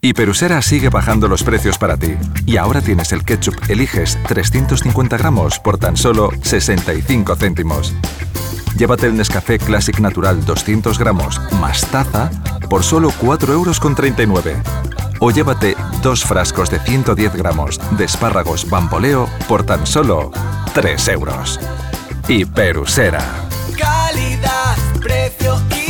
Hiperusera sigue bajando los precios para ti. Y ahora tienes el ketchup Eliges 350 gramos por tan solo 65 céntimos. Llévate el Nescafé Classic Natural 200 gramos más taza por solo 4,39 €. O llévate 2 frascos de 110 gramos de espárragos Bamboleo por tan solo 3 €. Hiperusera. Calidad, precio y